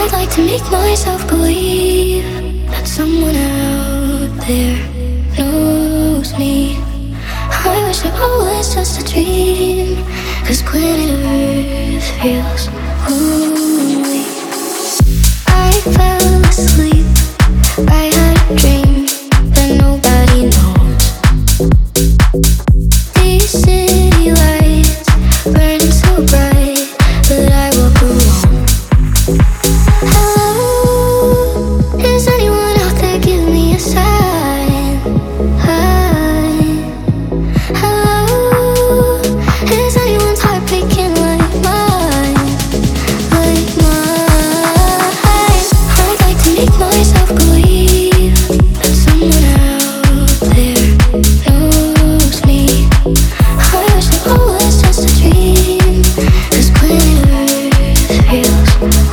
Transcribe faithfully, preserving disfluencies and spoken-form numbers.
I'd like to make myself believe that someone out there knows me. I wish it all was just a dream, 'cause planet Earth feels lonely. I fell asleep, I had a dream that nobody knows. These city lights burning so bright, but I walk alone. Hello, is anyone out there? Give me a sign. Hi. Hello, is anyone's heart breaking like mine? Like mine. I'd like to make myself believe that someone out there knows me. I wish it all was just a dream, 'cause planet Earth feels